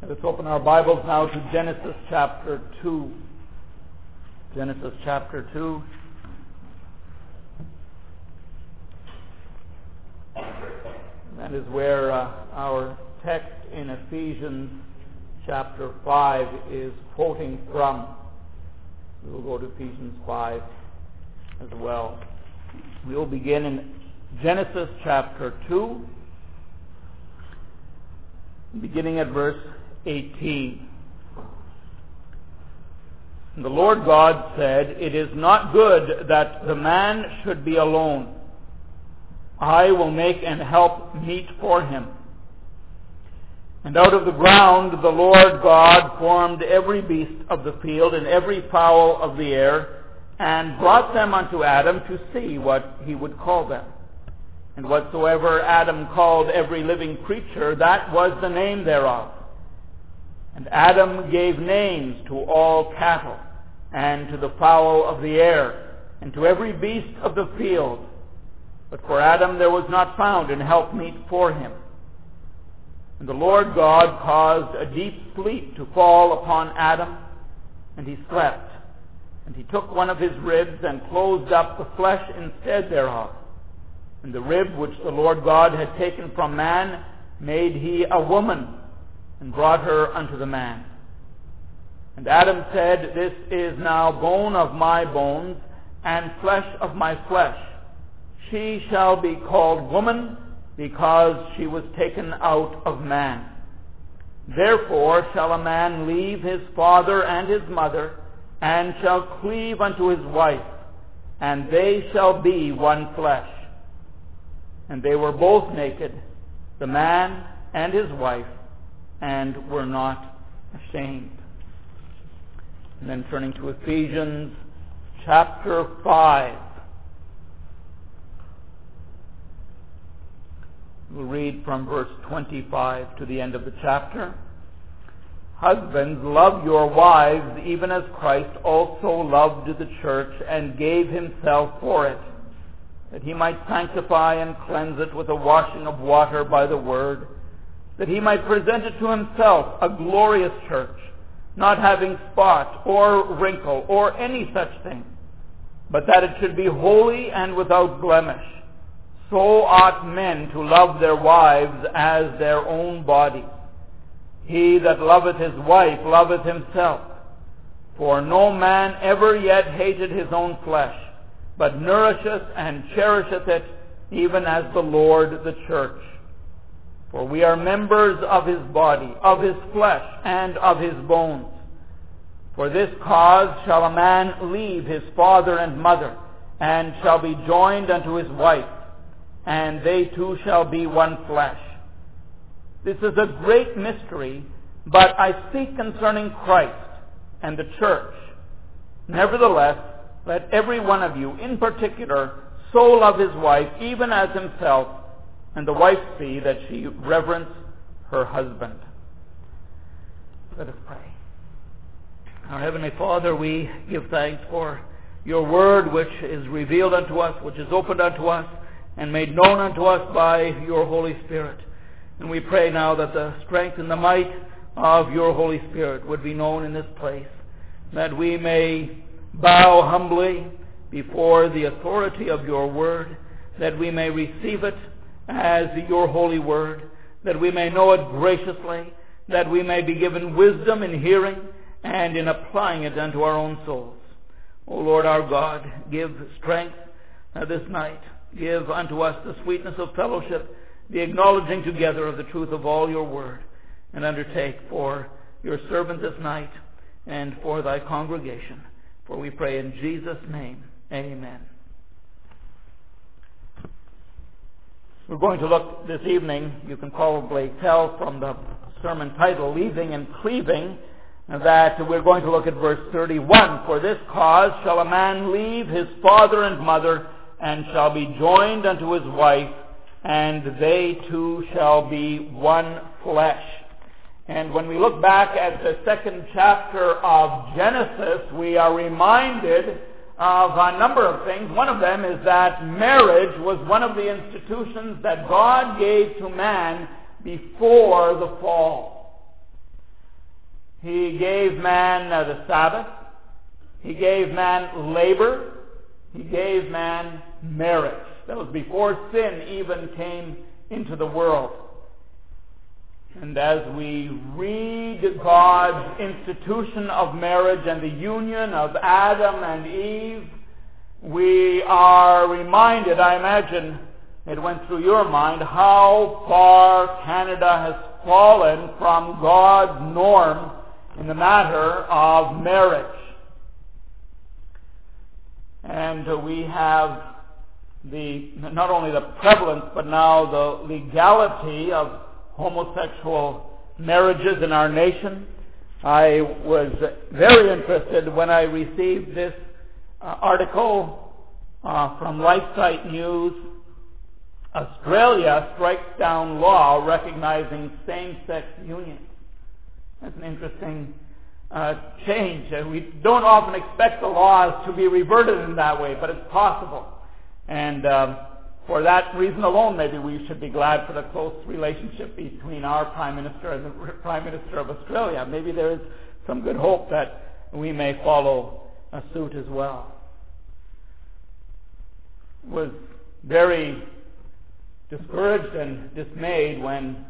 Let's open our Bibles now to Genesis chapter 2. Genesis chapter 2. That is where our text in Ephesians chapter 5 is quoting from. We will go to Ephesians 5 as well. We will begin in Genesis chapter 2, beginning at verse 18. And the Lord God said, "It is not good that the man should be alone. I will make an help meet for him." And out of the ground the Lord God formed every beast of the field and every fowl of the air, and brought them unto Adam to see what he would call them. And whatsoever Adam called every living creature, that was the name thereof. And Adam gave names to all cattle, and to the fowl of the air, and to every beast of the field. But for Adam there was not found an helpmeet for him. And the Lord God caused a deep sleep to fall upon Adam, and he slept. And he took one of his ribs, and closed up the flesh instead thereof. And the rib which the Lord God had taken from man made he a woman, and brought her unto the man. And Adam said, "This is now bone of my bones, and flesh of my flesh. She shall be called woman, because she was taken out of man. Therefore shall a man leave his father and his mother, and shall cleave unto his wife, and they shall be one flesh. And they were both naked, the man and his wife, and were not ashamed." And then turning to Ephesians chapter 5. We'll read from verse 25 to the end of the chapter. "Husbands, love your wives, even as Christ also loved the church, and gave himself for it, that he might sanctify and cleanse it with a washing of water by the word, that he might present it to himself a glorious church, not having spot or wrinkle or any such thing, but that it should be holy and without blemish. So ought men to love their wives as their own bodies. He that loveth his wife loveth himself. For no man ever yet hated his own flesh, but nourisheth and cherisheth it, even as the Lord the church. For we are members of his body, of his flesh, and of his bones. For this cause shall a man leave his father and mother, and shall be joined unto his wife, and they two shall be one flesh. This is a great mystery, but I speak concerning Christ and the church. Nevertheless, let every one of you in particular so love his wife, even as himself, and the wife see that she reverence her husband." Let us pray. Our Heavenly Father, we give thanks for your word, which is revealed unto us, which is opened unto us, and made known unto us by your Holy Spirit. And we pray now that the strength and the might of your Holy Spirit would be known in this place, that we may bow humbly before the authority of your word, that we may receive it as your holy word, that we may know it graciously, that we may be given wisdom in hearing and in applying it unto our own souls. O Lord our God, give strength this night. Give unto us the sweetness of fellowship, the acknowledging together of the truth of all your word, and undertake for your servant this night and for thy congregation. For we pray in Jesus' name, amen. We're going to look this evening, you can probably tell from the sermon title, Leaving and Cleaving, that we're going to look at verse 31. "For this cause shall a man leave his father and mother, and shall be joined unto his wife, and they two shall be one flesh." And when we look back at the second chapter of Genesis, we are reminded of a number of things. One of them is that marriage was one of the institutions that God gave to man before the fall. He gave man the Sabbath. He gave man labor. He gave man marriage. That was before sin even came into the world. And as we read God's institution of marriage and the union of Adam and Eve, we are reminded, I imagine it went through your mind, how far Canada has fallen from God's norm in the matter of marriage. And we have not only the prevalence, but now the legality of homosexual marriages in our nation. I was very interested when I received this article from LifeSite News. Australia strikes down law recognizing same-sex unions. That's an interesting change. We don't often expect the laws to be reverted in that way, but it's possible. And for that reason alone, maybe we should be glad for the close relationship between our Prime Minister and the Prime Minister of Australia. Maybe there is some good hope that we may follow suit as well. Was very discouraged and dismayed when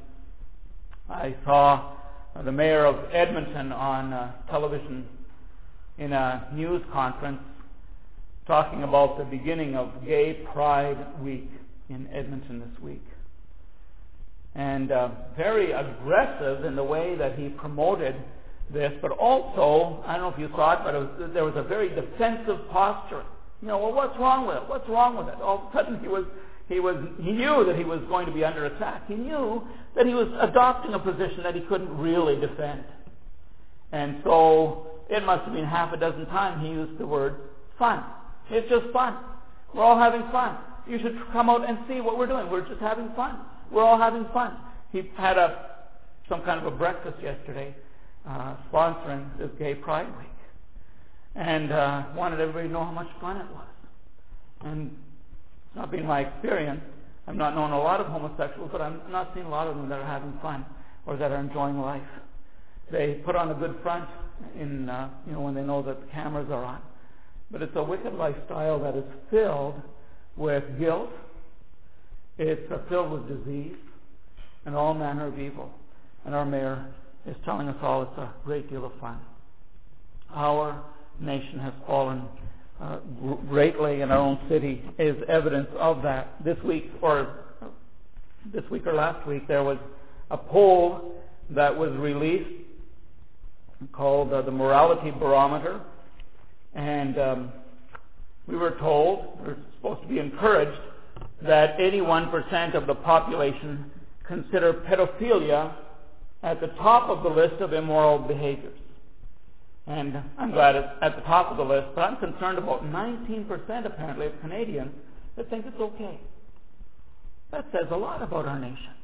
I saw the mayor of Edmonton on television in a news conference talking about the beginning of Gay Pride Week in Edmonton this week. And very aggressive in the way that he promoted this, but also, I don't know if you saw it, but there was a very defensive posture. You know, well, what's wrong with it? What's wrong with it? All of a sudden he knew that he was going to be under attack. He knew that he was adopting a position that he couldn't really defend. And so it must have been half a dozen times he used the word fun. It's just fun. We're all having fun. You should come out and see what we're doing. We're just having fun. We're all having fun. He had some kind of a breakfast yesterday sponsoring this Gay Pride Week. And wanted everybody to know how much fun it was. And it's not been my experience. I've not known a lot of homosexuals, but I'm not seeing a lot of them that are having fun or that are enjoying life. They put on a good front in when they know that the cameras are on. But it's a wicked lifestyle that is filled with guilt. It's filled with disease and all manner of evil. And our mayor is telling us all it's a great deal of fun. Our nation has fallen greatly, and our own city is evidence of that. This week or last week, there was a poll that was released called the Morality Barometer, and we were told, we're supposed to be encouraged, that 81% of the population consider pedophilia at the top of the list of immoral behaviors. And I'm glad it's at the top of the list, but I'm concerned about 19% apparently of Canadians that think it's okay. That says a lot about our nation.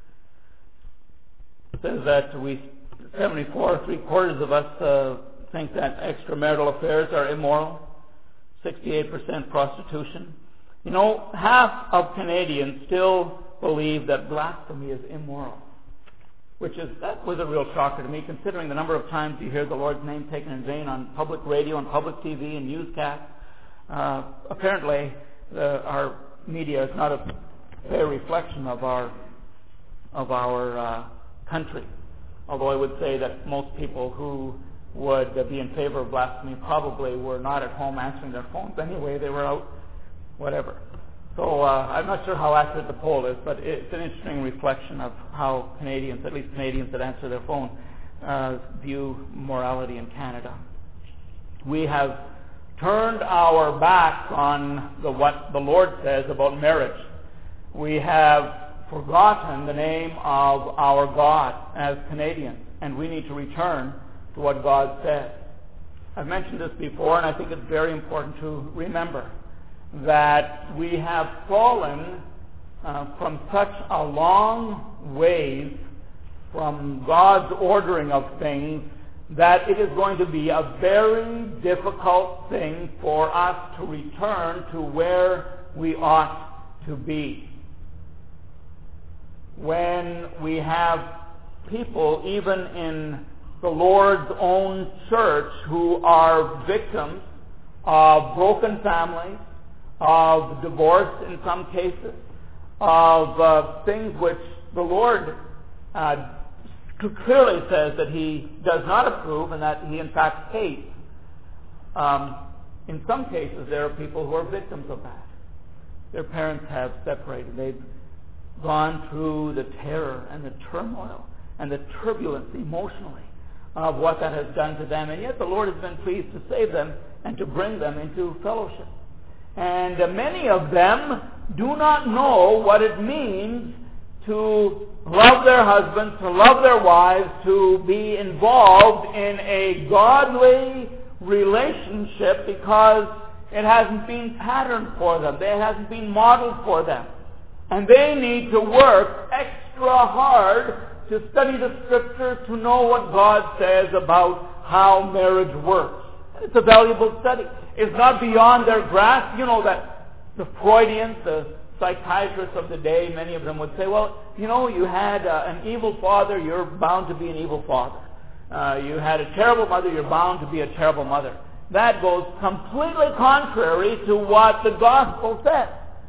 It says that 3/4 of us think that extramarital affairs are immoral, 68% prostitution. You know, half of Canadians still believe that blasphemy is immoral. That was a real shocker to me, considering the number of times you hear the Lord's name taken in vain on public radio and public TV and newscasts. Apparently, our media is not a fair reflection of our country. Although I would say that most people who would be in favor of blasphemy probably were not at home answering their phones anyway. They were out, whatever. So I'm not sure how accurate the poll is, but it's an interesting reflection of how Canadians, at least Canadians that answer their phone, view morality in Canada. We have turned our backs on what the Lord says about marriage. We have forgotten the name of our God as Canadians, and we need to return to what God says. I've mentioned this before, and I think it's very important to remember that we have fallen from such a long ways from God's ordering of things that it is going to be a very difficult thing for us to return to where we ought to be. When we have people, even in the Lord's own church who are victims of broken families, of divorce in some cases, of things which the Lord clearly says that He does not approve and that He in fact hates. In some cases, there are people who are victims of that. Their parents have separated. They've gone through the terror and the turmoil and the turbulence emotionally of what that has done to them. And yet the Lord has been pleased to save them and to bring them into fellowship. And many of them do not know what it means to love their husbands, to love their wives, to be involved in a godly relationship because it hasn't been patterned for them. It hasn't been modeled for them. And they need to work extra hard to study the Scriptures, to know what God says about how marriage works. It's a valuable study. It's not beyond their grasp. You know that the Freudians, the psychiatrists of the day, many of them would say, well, you know, you had an evil father, you're bound to be an evil father. You had a terrible mother, you're bound to be a terrible mother. That goes completely contrary to what the gospel says.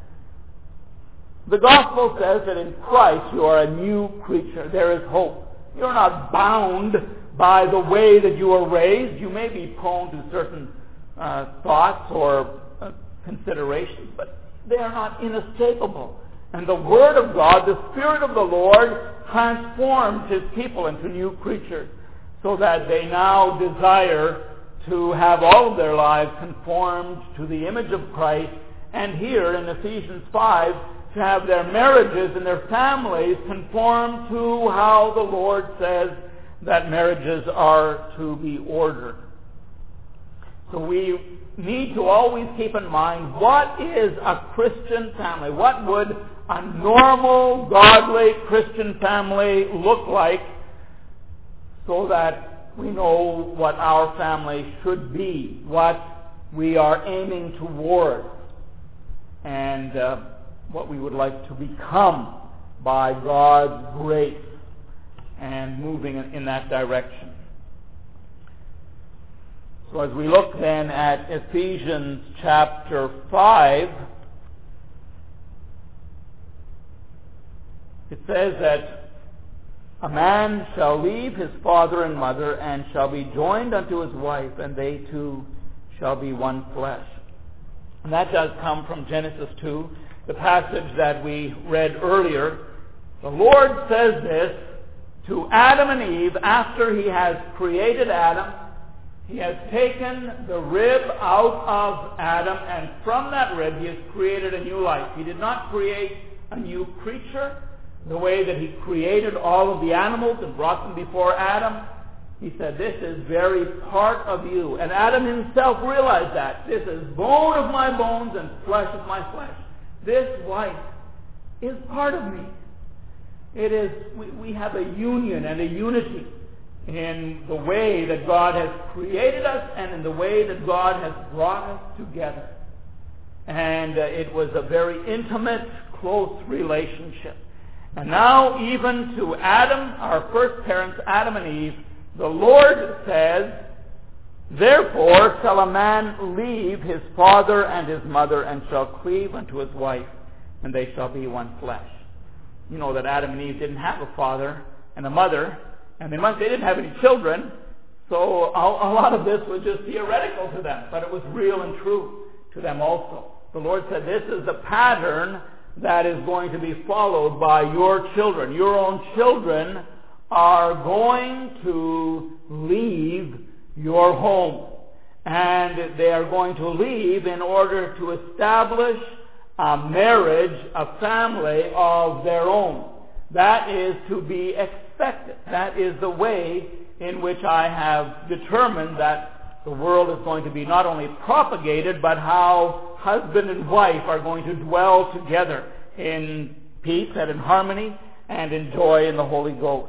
The gospel says that in Christ you are a new creature. There is hope. You're not bound by the way that you were raised. You may be prone to certain thoughts or considerations, but they are not inescapable. And the Word of God, the Spirit of the Lord, transforms His people into new creatures so that they now desire to have all of their lives conformed to the image of Christ, and here in Ephesians 5, to have their marriages and their families conform to how the Lord says that marriages are to be ordered. So we need to always keep in mind, what is a Christian family? What would a normal, godly Christian family look like, so that we know what our family should be, what we are aiming toward, and what we would like to become by God's grace, and moving in that direction. So as we look then at Ephesians chapter 5, it says that a man shall leave his father and mother and shall be joined unto his wife, and they two shall be one flesh. And that does come from Genesis 2, the passage that we read earlier. The Lord says this to Adam and Eve after He has created Adam. He has taken the rib out of Adam, and from that rib He has created a new life. He did not create a new creature the way that He created all of the animals and brought them before Adam. He said, this is very part of you. And Adam himself realized that. This is bone of my bones and flesh of my flesh. This wife is part of me. It is, we have a union and a unity in the way that God has created us and in the way that God has brought us together. And it was a very intimate, close relationship. And now even to Adam, our first parents, Adam and Eve, the Lord says, therefore shall a man leave his father and his mother and shall cleave unto his wife, and they shall be one flesh. You know that Adam and Eve didn't have a father and a mother, and they didn't have any children, so a lot of this was just theoretical to them, but it was real and true to them also. The Lord said, this is the pattern that is going to be followed by your children. Your own children are going to leave your home. And they are going to leave in order to establish a marriage, a family of their own. That is to be expected. That is the way in which I have determined that the world is going to be not only propagated, but how husband and wife are going to dwell together in peace and in harmony and in joy in the Holy Ghost.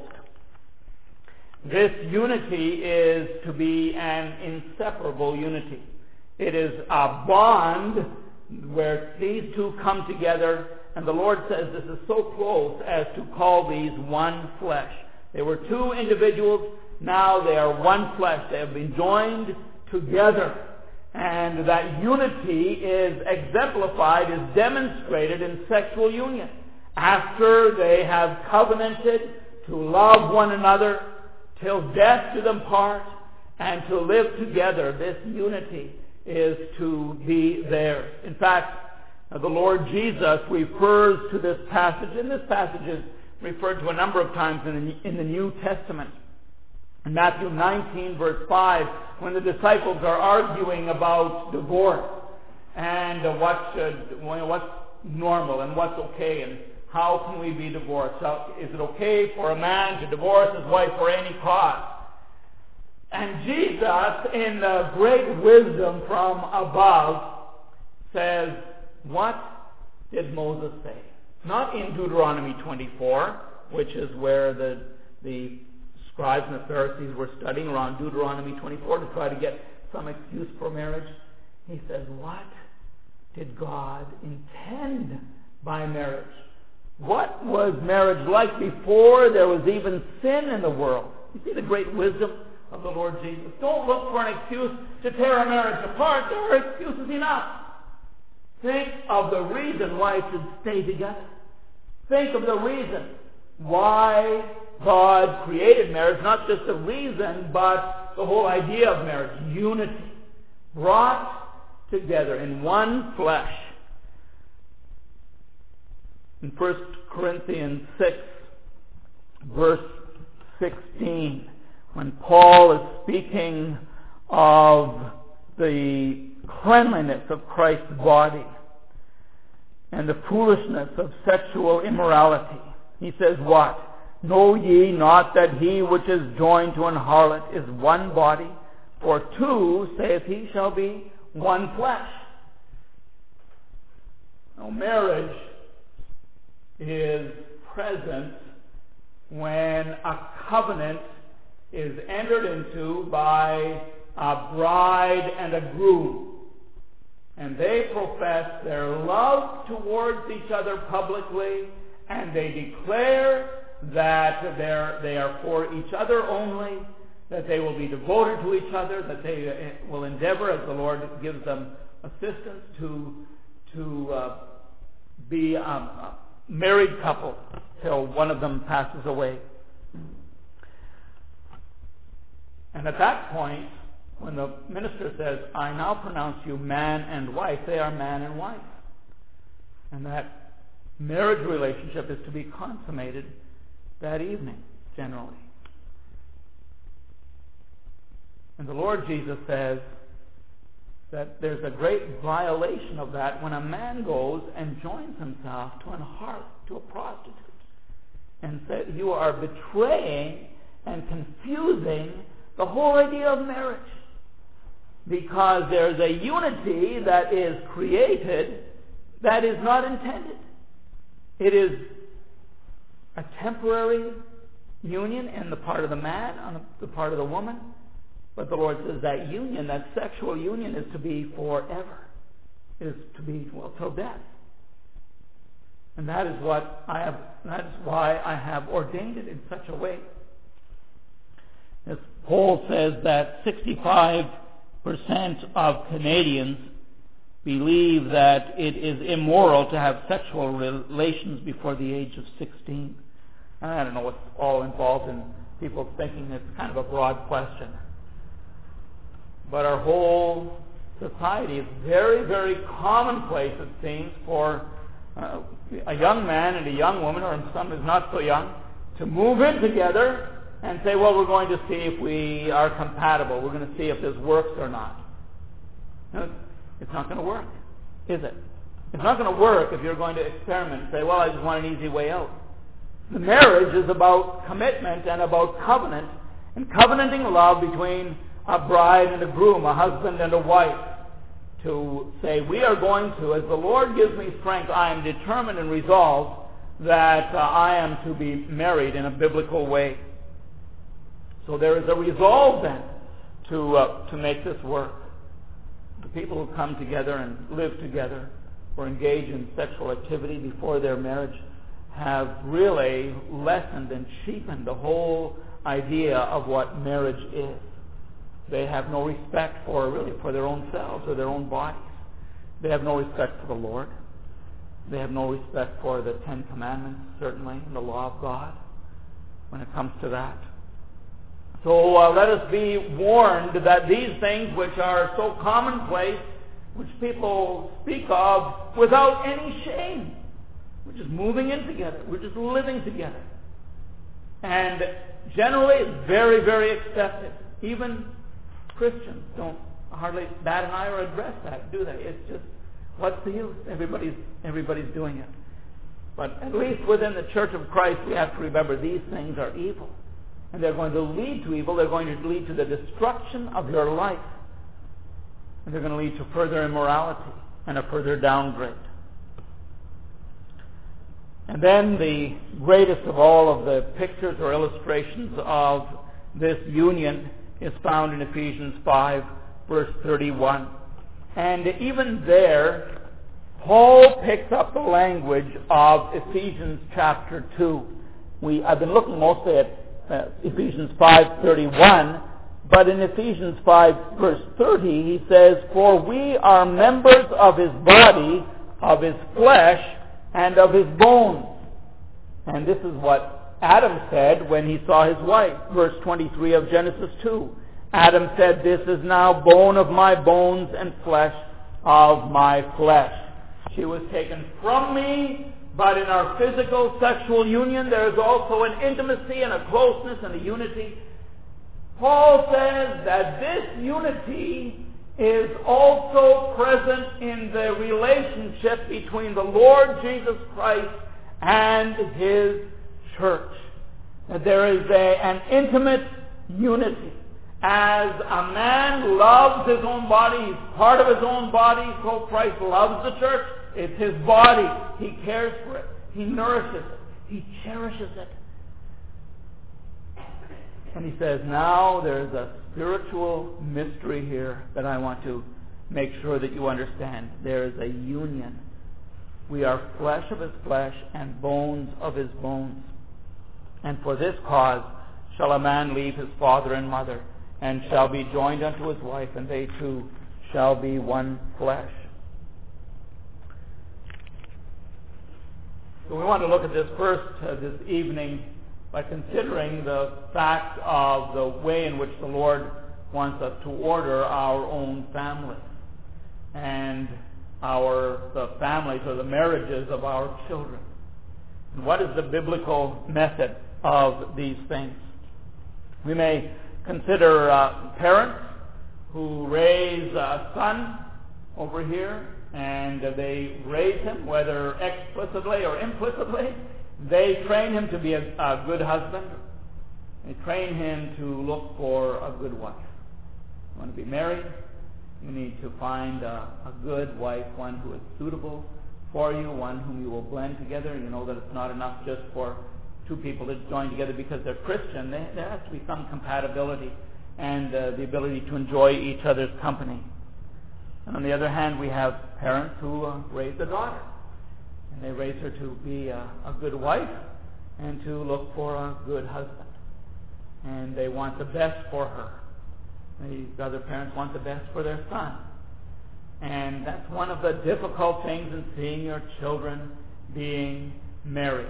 This unity is to be an inseparable unity. It is a bond where these two come together, and the Lord says this is so close as to call these one flesh. They were two individuals, Now they are one flesh. They have been joined together. And that unity is exemplified, is demonstrated in sexual union. After they have covenanted to love one another till death do them part and to live together, this unity is to be theirs. In fact, the Lord Jesus refers to this passage, and this passage is referred to a number of times in the New Testament. In Matthew 19, verse 5, when the disciples are arguing about divorce and what's normal and what's okay and how can we be divorced? Is it okay for a man to divorce his wife for any cause? And Jesus, in the great wisdom from above, says, what did Moses say? Not in Deuteronomy 24, which is where the scribes and the Pharisees were studying around Deuteronomy 24 to try to get some excuse for marriage. He says, what did God intend by marriage? What was marriage like before there was even sin in the world? You see the great wisdom of the Lord Jesus. Don't look for an excuse to tear a marriage apart. There are excuses enough. Think of the reason why it should stay together. Think of the reason why God created marriage, not just the reason, but the whole idea of marriage, unity, brought together in one flesh. In 1 Corinthians 6, verse 16, when Paul is speaking of the cleanliness of Christ's body and the foolishness of sexual immorality, he says what? Know ye not that he which is joined to an harlot is one body? For two, saith he, shall be one flesh. Now, marriage is present when a covenant is entered into by a bride and a groom. And they profess their love towards each other publicly, and they declare that they are for each other only, that they will be devoted to each other, that they will endeavor, as the Lord gives them assistance, to be a married couple till one of them passes away. And at that point, when the minister says, I now pronounce you man and wife, they are man and wife. And that marriage relationship is to be consummated that evening, generally. And the Lord Jesus says that there's a great violation of that when a man goes and joins himself to an harlot, to a prostitute, and says you are betraying and confusing the whole idea of marriage. Because there's a unity that is created that is not intended. It is a temporary union in the part of the man, on the part of the woman. But the Lord says that union, that sexual union, is to be forever. Is to be, till death. And that is why I have ordained it in such a way. As Paul says that 65% of Canadians believe that it is immoral to have sexual relations before the age of 16. I don't know what's all involved in people thinking it's kind of a broad question. But our whole society is very, very commonplace, it seems, for a young man and a young woman, or some is not so young, to move in together and say, well, we're going to see if we are compatible. We're going to see if this works or not. No, it's not going to work, is it? It's not going to work if you're going to experiment and say, well, I just want an easy way out. The marriage is about commitment and about covenant, and covenanting love between a bride and a groom, a husband and a wife, to say, we are going to, as the Lord gives me strength, I am determined and resolved that I am to be married in a biblical way. So there is a resolve then to make this work. The people who come together and live together or engage in sexual activity before their marriage have really lessened and cheapened the whole idea of what marriage is. They have no respect for their own selves or their own bodies. They have no respect for the Lord. They have no respect for the Ten Commandments, certainly, and the law of God when it comes to that. So let us be warned that these things which are so commonplace, which people speak of without any shame, we're just moving in together. We're just living together. And generally it's very, very accepted. Even Christians don't hardly bat an eye or address that, do they? It's just, what's the use? Everybody's doing it. But at least within the Church of Christ, we have to remember these things are evil. And they're going to lead to evil. They're going to lead to the destruction of your life. And they're going to lead to further immorality and a further downgrade. And then the greatest of all of the pictures or illustrations of this union is found in Ephesians 5, verse 31. And even there, Paul picks up the language of Ephesians chapter 2. I've been looking mostly at Ephesians 5:31, but in Ephesians 5, verse 30, he says, "For we are members of his body, of his flesh, and of his bones." And this is what Adam said when he saw his wife. Verse 23 of Genesis 2. Adam said, "This is now bone of my bones and flesh of my flesh." She was taken from me, but in our physical sexual union there is also an intimacy and a closeness and a unity. Paul says that this unity is also present in the relationship between the Lord Jesus Christ and his church. That there is an intimate unity. As a man loves his own body, he's part of his own body, so Christ loves the church. It's his body. He cares for it. He nourishes it. He cherishes it. And he says, now there's a spiritual mystery here that I want to make sure that you understand. There is a union. We are flesh of his flesh and bones of his bones. And for this cause shall a man leave his father and mother, and shall be joined unto his wife, and they two shall be one flesh. So we want to look at this first this evening by considering the fact of the way in which the Lord wants us to order our own families and the families or the marriages of our children. And what is the biblical method of these things? We may consider parents who raise a son over here, and they raise him, whether explicitly or implicitly. They train him to be a good husband. They train him to look for a good wife. You want to be married? You need to find a good wife, one who is suitable for you, one whom you will blend together. You know that it's not enough just for two people to join together because they're Christian. There has to be some compatibility and the ability to enjoy each other's company. And on the other hand, we have parents who raise a daughter. And they raise her to be a good wife and to look for a good husband. And they want the best for her. The other parents want the best for their son. And that's one of the difficult things in seeing your children being married.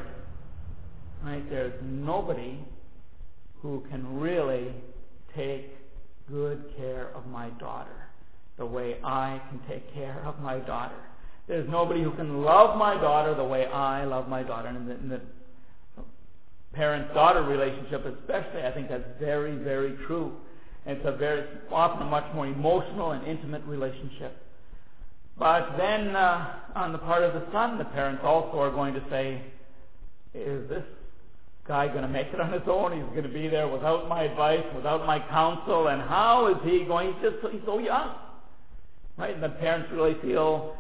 Right? There's nobody who can really take good care of my daughter the way I can take care of my daughter. There's nobody who can love my daughter the way I love my daughter. And in the parent-daughter relationship especially, I think that's very, very true. It's often a much more emotional and intimate relationship. But then on the part of the son, the parents also are going to say, is this guy going to make it on his own? He's going to be there without my advice, without my counsel, and how is he going? He's so young. Right? And the parents really feel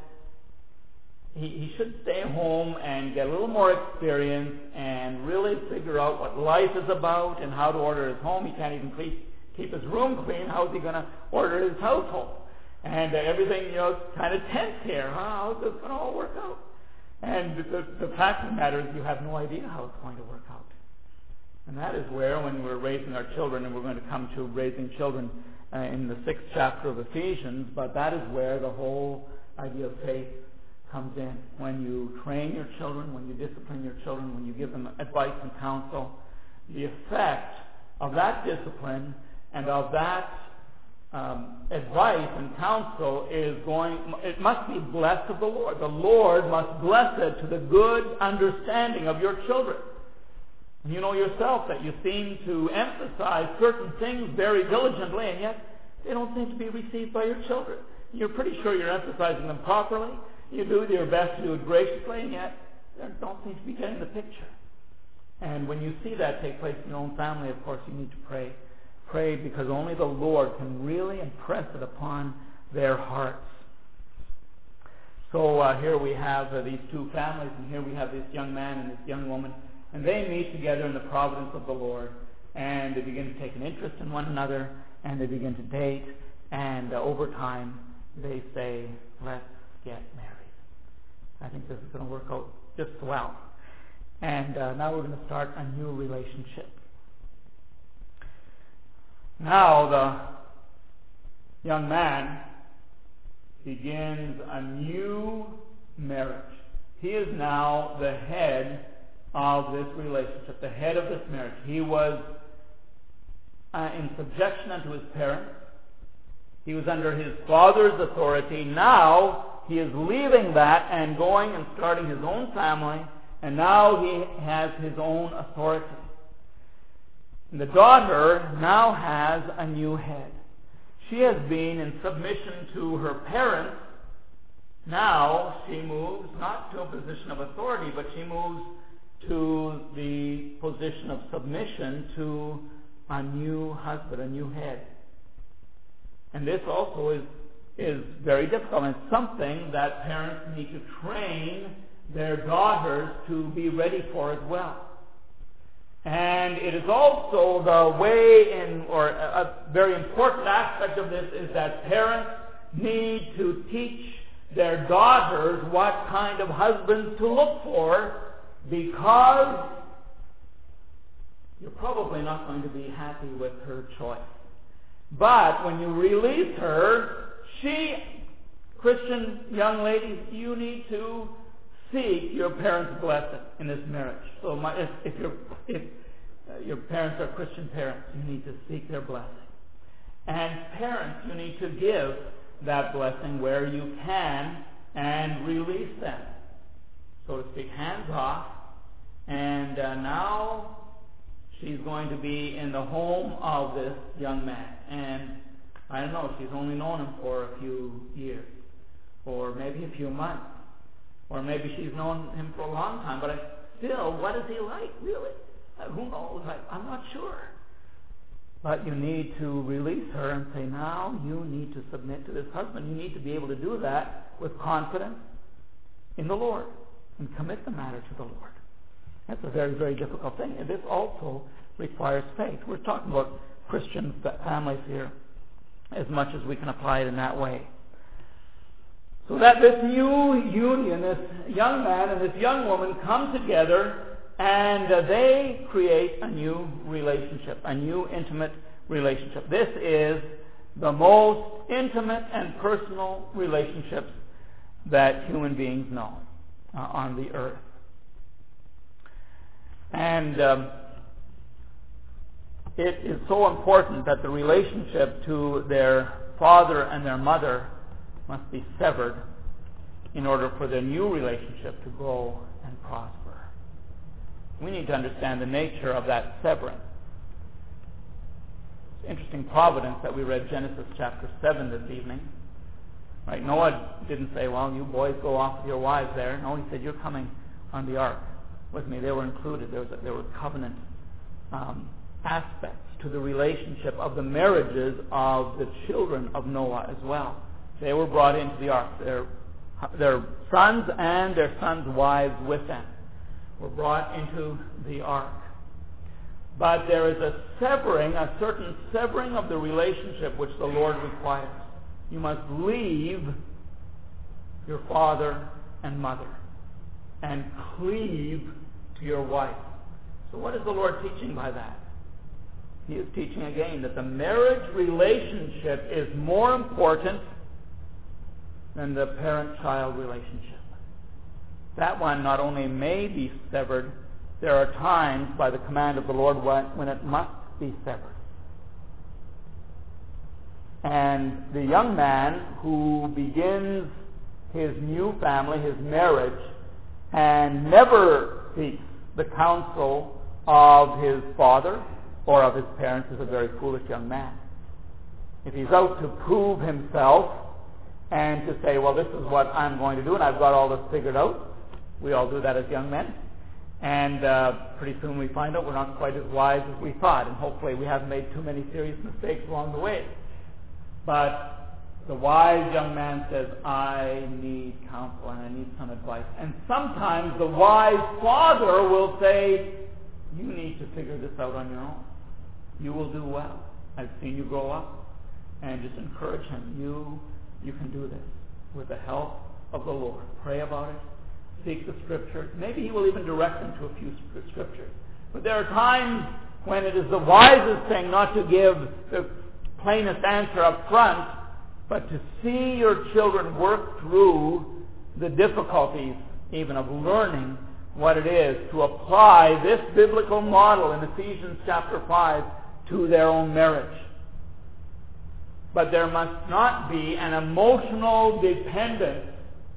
he should stay home and get a little more experience and really figure out what life is about and how to order his home. He can't even keep his room clean. How is he going to order his household? And everything, is kind of tense here. How is this going to all work out? And the fact of the matter is you have no idea how it's going to work out. And that is where, when we're raising our children, and we're going to come to raising children in the 6th chapter of Ephesians, but that is where the whole idea of faith comes in. When you train your children, when you discipline your children, when you give them advice and counsel, the effect of that discipline and of that advice and counsel it must be blessed of the Lord. The Lord must bless it to the good understanding of your children. You know yourself that you seem to emphasize certain things very diligently, and yet they don't seem to be received by your children. You're pretty sure you're emphasizing them properly. You do your best to do it graciously, and yet they don't seem to be getting the picture. And when you see that take place in your own family, of course, you need to pray. Pray, because only the Lord can really impress it upon their hearts. So here we have these two families, and here we have this young man and this young woman, and they meet together in the providence of the Lord, and they begin to take an interest in one another, and they begin to date, and over time they say, let's get married. I think this is going to work out just well. And now we're going to start a new relationship. Now the young man begins a new marriage. He is now the head of this relationship, the head of this marriage. He was in subjection unto his parents. He was under his father's authority. Now he is leaving that and going and starting his own family, and now he has his own authority. And the daughter now has a new head. She has been in submission to her parents. Now she moves not to a position of authority, but she moves to the position of submission to a new husband, a new head. And this also is very difficult. And it's something that parents need to train their daughters to be ready for as well. And it is also the way or a very important aspect of this is that parents need to teach their daughters what kind of husbands to look for, because you're probably not going to be happy with her choice. But when you release her, Christian young ladies, you need to seek your parents' blessing in this marriage. So if your parents are Christian parents, you need to seek their blessing. And parents, you need to give that blessing where you can and release them, so to speak, hands off. And now she's going to be in the home of this young man. And I don't know, she's only known him for a few years, or maybe a few months, or maybe she's known him for a long time, but still, what is he like, really? Who knows? I'm not sure. But you need to release her and say, now you need to submit to this husband. You need to be able to do that with confidence in the Lord and commit the matter to the Lord. That's a very, very difficult thing. And this also requires faith. We're talking about Christian families here as much as we can apply it in that way. So that this new union, this young man and this young woman come together and they create a new relationship, a new intimate relationship. This is the most intimate and personal relationships that human beings know on the earth. And it is so important that the relationship to their father and their mother must be severed in order for their new relationship to grow and prosper. We need to understand the nature of that severing. It's interesting providence that we read Genesis chapter 7 this evening. Right? Noah didn't say, well, you boys go off with your wives there. No, he said, you're coming on the ark with me. They were included. There were covenant aspects to the relationship of the marriages of the children of Noah as well. They were brought into the ark. Their sons and their sons' wives with them were brought into the ark. But there is a certain severing of the relationship which the Lord requires. You must leave your father and mother and cleave to your wife. So what is the Lord teaching by that? He is teaching again that the marriage relationship is more important than the parent-child relationship. That one not only may be severed, there are times by the command of the Lord when it must be severed. And the young man who begins his new family, his marriage, and never seeks the counsel of his father or of his parents is a very foolish young man. If he's out to prove himself and to say, well, this is what I'm going to do and I've got all this figured out, we all do that as young men. And pretty soon we find out we're not quite as wise as we thought, and hopefully we haven't made too many serious mistakes along the way. But the wise young man says, I need counsel and I need some advice. And sometimes the wise father will say, you need to figure this out on your own. You will do well. I've seen you grow up. And just encourage him. You can do this with the help of the Lord. Pray about it. Seek the Scriptures. Maybe he will even direct them to a few Scriptures. But there are times when it is the wisest thing not to give the plainest answer up front, but to see your children work through the difficulties even of learning what it is to apply this biblical model in Ephesians chapter 5 to their own marriage. But there must not be an emotional dependence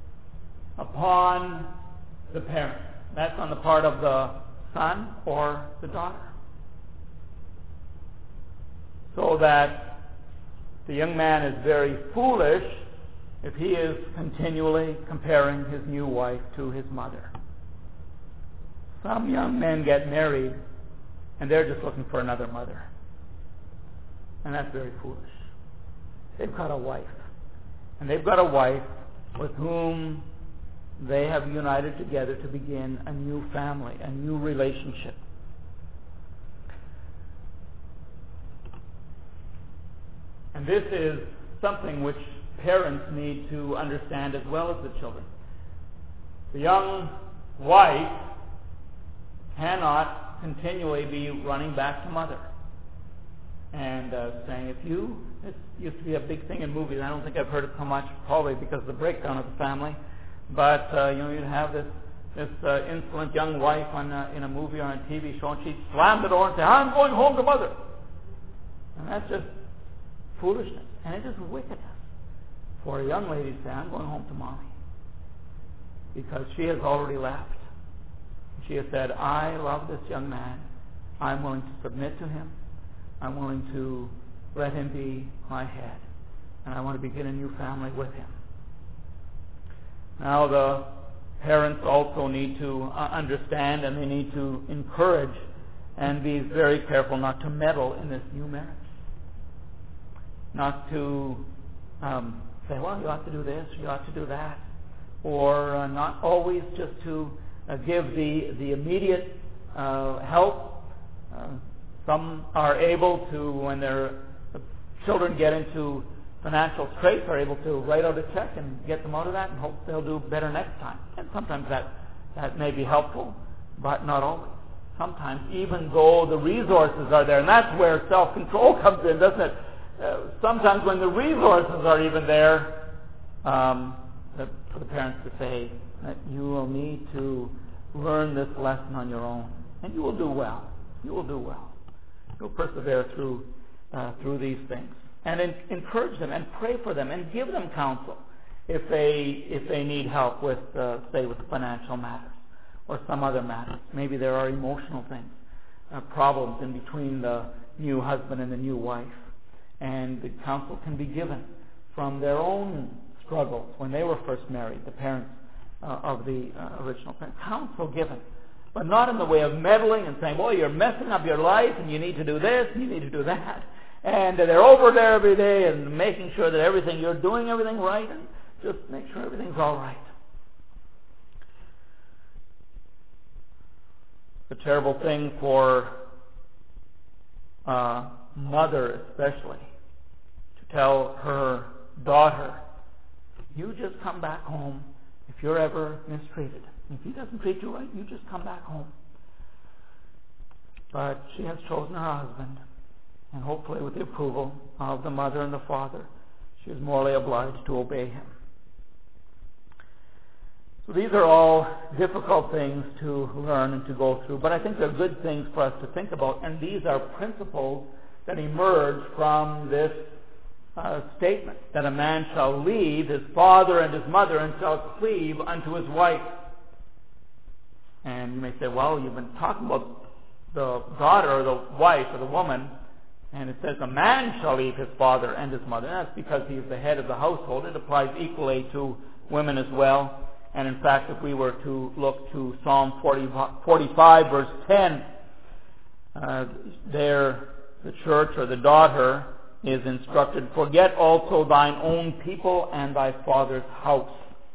upon the parent. That's on the part of the son or the daughter. So that the young man is very foolish if he is continually comparing his new wife to his mother. Some young men get married and they're just looking for another mother. And that's very foolish. They've got a wife. And they've got a wife with whom they have united together to begin a new family, a new relationship. And this is something which parents need to understand as well as the children. The young wife cannot continually be running back to mother and saying, it used to be a big thing in movies. I don't think I've heard it so much, probably because of the breakdown of the family. But you'd have this insolent young wife in a movie or on a TV show, and she'd slam the door and say, I'm going home to mother. And that's just foolishness. And it is wickedness for a young lady to say, I'm going home to mommy. Because she has already left. She has said, I love this young man. I'm willing to submit to him. I'm willing to let him be my head. And I want to begin a new family with him. Now the parents also need to understand, and they need to encourage and be very careful not to meddle in this new marriage. Not to say, well, you ought to do this, you ought to do that. Or not always just to give the immediate help. Some are able to, when their children get into financial straits, are able to write out a check and get them out of that and hope they'll do better next time. And sometimes that may be helpful, but not always. Sometimes, even though the resources are there, and that's where self-control comes in, doesn't it? Sometimes when the resources are even there, for the parents to say that you will need to learn this lesson on your own, and you will do well. You will do well. You'll persevere through these things, and encourage them, and pray for them, and give them counsel if they need help with, say, with financial matters or some other matters. Maybe there are emotional things, problems in between the new husband and the new wife, and the counsel can be given from their own struggles when they were first married, the parents of the original parents. Counsel given, but not in the way of meddling and saying, boy, you're messing up your life and you need to do this and you need to do that. And they're over there every day and making sure that you're doing everything right, and just make sure everything's all right. It's a terrible thing for a mother especially to tell her daughter, you just come back home if you're ever mistreated. If he doesn't treat you right, you just come back home. But she has chosen her husband, and hopefully with the approval of the mother and the father, she is morally obliged to obey him. So these are all difficult things to learn and to go through, but I think they're good things for us to think about, and these are principles that emerge from this statement, that a man shall leave his father and his mother and shall cleave unto his wife. And you may say, well, you've been talking about the daughter or the wife or the woman, and it says a man shall leave his father and his mother. And that's because he is the head of the household. It applies equally to women as well. And in fact, if we were to look to Psalm 45, verse 10, there the church or the daughter is instructed, forget also thine own people and thy father's house.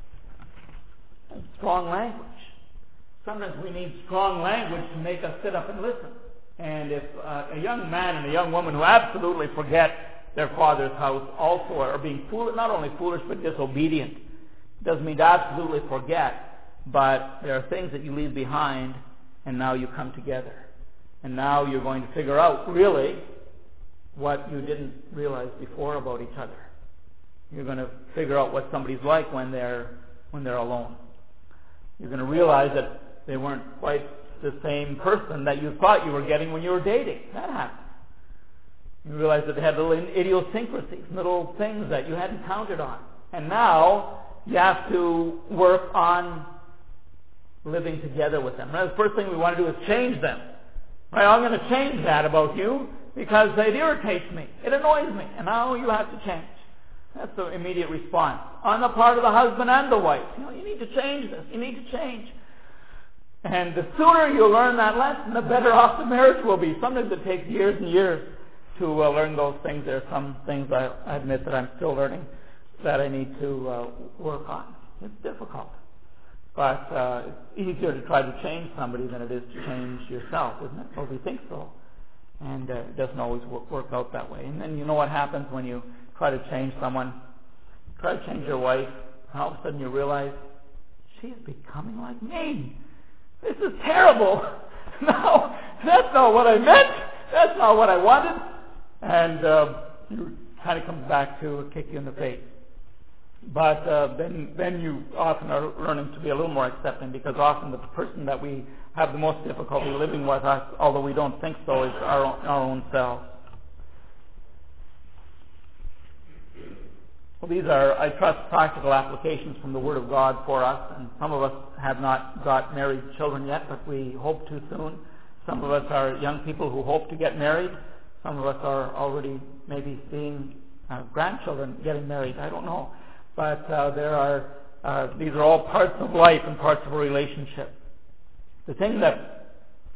That's strong language. Sometimes we need strong language to make us sit up and listen. And if a young man and a young woman who absolutely forget their father's house also are being foolish, not only foolish but disobedient, doesn't mean to absolutely forget, but there are things that you leave behind, and now you come together. And now you're going to figure out, really, what you didn't realize before about each other. You're going to figure out what somebody's like when they're alone. You're going to realize that they weren't quite the same person that you thought you were getting when you were dating. That happens. You realize that they had little idiosyncrasies, little things that you hadn't counted on. And now you have to work on living together with them. Right? The first thing we want to do is change them. Right? I'm going to change that about you because it irritates me. It annoys me. And now you have to change. That's the immediate response. On the part of the husband and the wife. You need to change this. You need to change. And the sooner you learn that lesson, the better off the marriage will be. Sometimes it takes years and years to learn those things. There are some things I admit that I'm still learning that I need to work on. It's difficult. But it's easier to try to change somebody than it is to change yourself, isn't it? Or we think so. And it doesn't always work out that way. And then you know what happens when you try to change someone. Try to change your wife, and all of a sudden you realize, she's becoming like me. This is terrible. No, that's not what I meant. That's not what I wanted. And you kind of comes back to kick you in the face. But then you often are learning to be a little more accepting, because often the person that we have the most difficulty living with us, although we don't think so, is our own selves. Well, these are, I trust, practical applications from the Word of God for us, and some of us have not got married children yet, but we hope to soon. Some of us are young people who hope to get married. Some of us are already maybe seeing grandchildren getting married. I don't know. But these are all parts of life and parts of a relationship. The thing that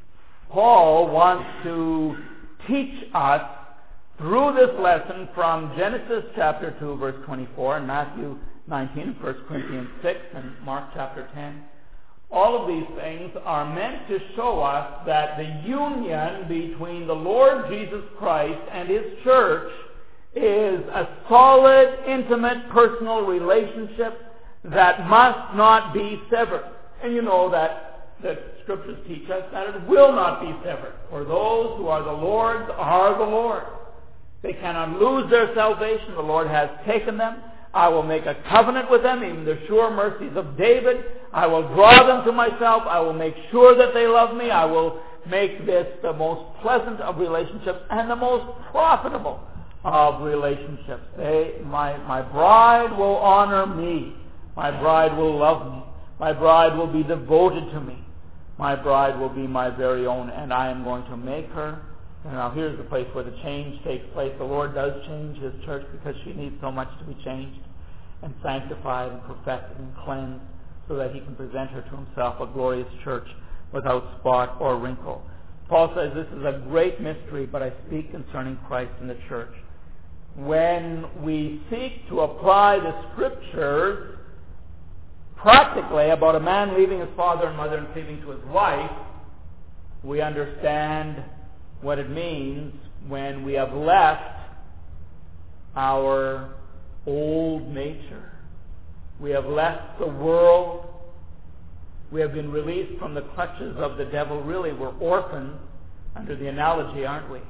Paul wants to teach us through this lesson from Genesis chapter 2, verse 24, and Matthew 19, 1 Corinthians 6, and Mark chapter 10, all of these things are meant to show us that the union between the Lord Jesus Christ and His church is a solid, intimate, personal relationship that must not be severed. And you know that the Scriptures teach us that it will not be severed. For those who are the Lord's are the Lord. They cannot lose their salvation. The Lord has taken them. I will make a covenant with them, even the sure mercies of David. I will draw them to myself. I will make sure that they love me. I will make this the most pleasant of relationships and the most profitable of relationships. My bride will honor me. My bride will love me. My bride will be devoted to me. My bride will be my very own, and I am going to make her. And now here's the place where the change takes place. The Lord does change His church because she needs so much to be changed and sanctified and perfected and cleansed so that He can present her to Himself, a glorious church without spot or wrinkle. Paul says this is a great mystery, but I speak concerning Christ and the church. When we seek to apply the Scriptures practically about a man leaving his father and mother and cleaving to his wife, we understand what it means when we have left our old nature. We have left the world. We have been released from the clutches of the devil. Really, we're orphans under the analogy, aren't we?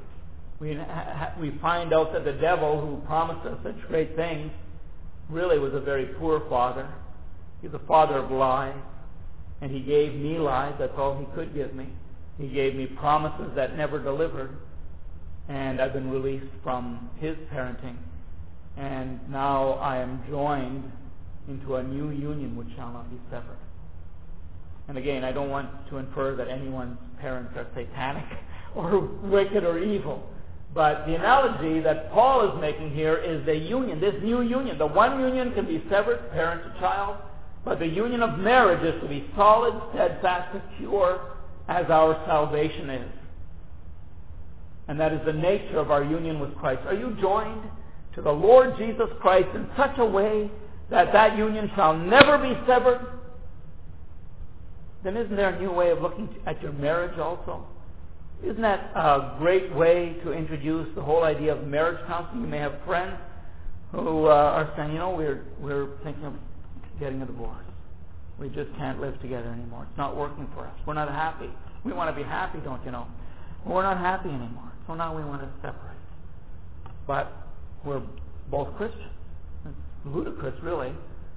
We find out that the devil, who promised us such great things, really was a very poor father. He's a father of lies, and he gave me lies. That's all he could give me. He gave me promises that never delivered, and I've been released from his parenting, and now I am joined into a new union which shall not be severed. And again, I don't want to infer that anyone's parents are satanic or wicked or evil. But the analogy that Paul is making here is the union, this new union. The one union can be severed, parent to child, but the union of marriage is to be solid, steadfast, secure, as our salvation is. And that is the nature of our union with Christ. Are you joined to the Lord Jesus Christ in such a way that that union shall never be severed? Then isn't there a new way of looking at your marriage also? Isn't that a great way to introduce the whole idea of marriage counseling? You may have friends who are saying, we're thinking of getting a divorce. We just can't live together anymore. It's not working for us. We're not happy. We want to be happy, don't you know? Well, we're not happy anymore. So now we want to separate. But we're both Christians. It's ludicrous, really.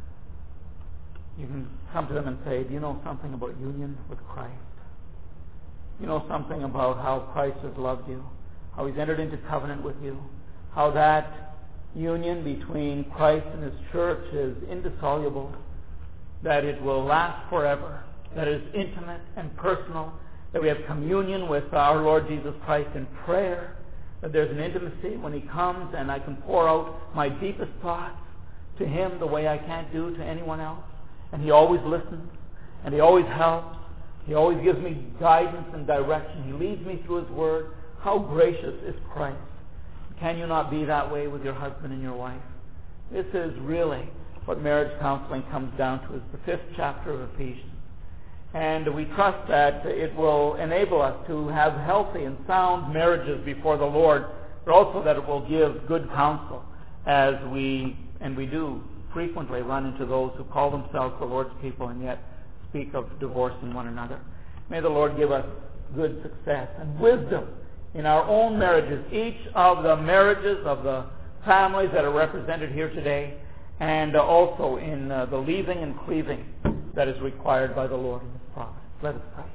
You can come to them and say, do you know something about union with Christ? You know something about how Christ has loved you, how he's entered into covenant with you, how that union between Christ and his church is indissoluble, that it will last forever, that it is intimate and personal, that we have communion with our Lord Jesus Christ in prayer, that there's an intimacy when he comes and I can pour out my deepest thoughts to him the way I can't do to anyone else. And he always listens, and he always helps. He always gives me guidance and direction. He leads me through his word. How gracious is Christ. Can you not be that way with your husband and your wife? This is really what marriage counseling comes down to, is the 5th chapter of Ephesians. And we trust that it will enable us to have healthy and sound marriages before the Lord, but also that it will give good counsel as we do frequently run into those who call themselves the Lord's people and yet speak of divorcing one another. May the Lord give us good success and wisdom in our own marriages, each of the marriages of the families that are represented here today, and also in the leaving and cleaving that is required by the Lord in his providence. Let us pray.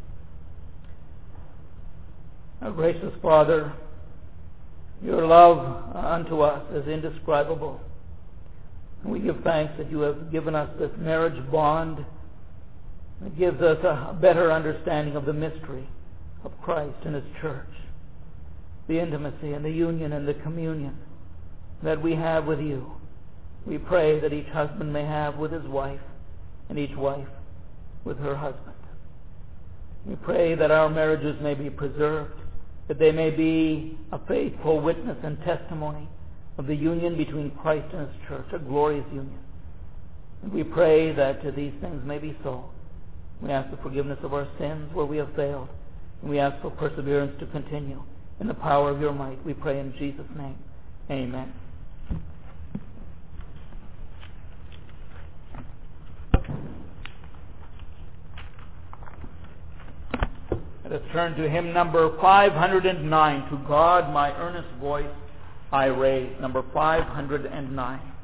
Our gracious Father, your love unto us is indescribable. And we give thanks that you have given us this marriage bond that gives us a better understanding of the mystery of Christ and his church, the intimacy and the union and the communion that we have with you. We pray that each husband may have with his wife and each wife with her husband. We pray that our marriages may be preserved, that they may be a faithful witness and testimony of the union between Christ and his church, a glorious union. And we pray that these things may be so. We ask the forgiveness of our sins where we have failed, and we ask for perseverance to continue. In the power of your might, we pray in Jesus' name. Amen. Let us turn to hymn number 509, To God My Earnest Voice I Raise, number 509.